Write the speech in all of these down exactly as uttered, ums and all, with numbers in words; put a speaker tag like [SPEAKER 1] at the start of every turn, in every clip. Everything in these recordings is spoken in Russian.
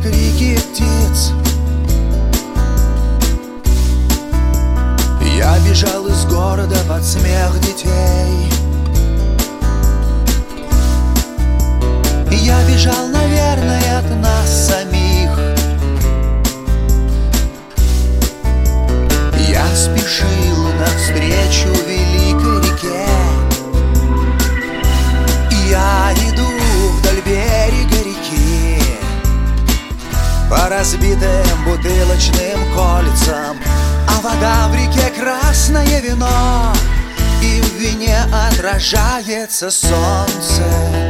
[SPEAKER 1] крики птиц. Я бежал из города под смех детей. Я бежал, наверное, от нас самих. Я спешил навстречу великой реке. Я иду вдоль берега реки, по разбитым бутылочным кольцам, а вода в реке красное вино, и в вине отражается солнце.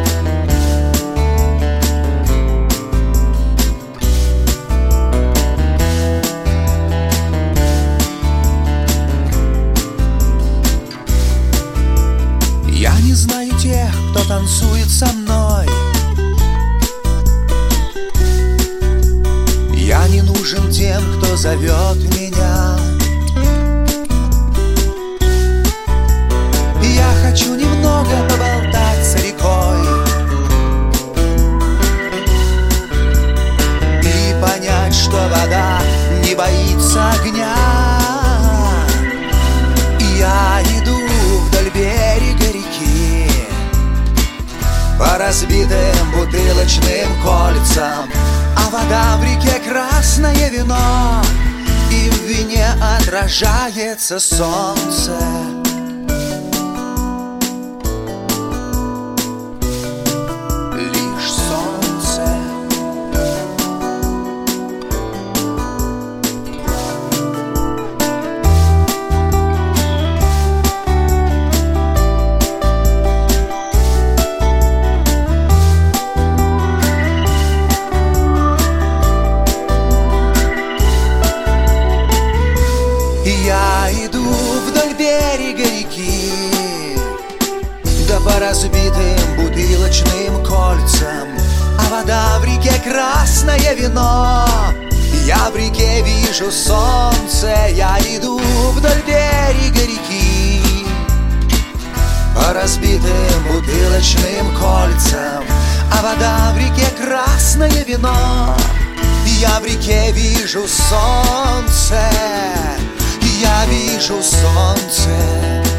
[SPEAKER 1] Я не знаю тех, кто танцует со мной. Я не нужен тем, кто зовет меня. Я хочу немного поболтать с рекой и понять, что вода не боится огня. Я иду вдоль берега реки, по разбитым бутылочным кольцам, а вода в реке красное вино, и в вине отражается солнце. Лишь солнце. Я иду вдоль берега реки, да по разбитым бутылочным кольцам, а вода в реке красное вино. Я в реке вижу солнце. Я иду вдоль берега реки, по разбитым бутылочным кольцам, а вода в реке красное вино. Я в реке вижу солнце. Я вижу солнце.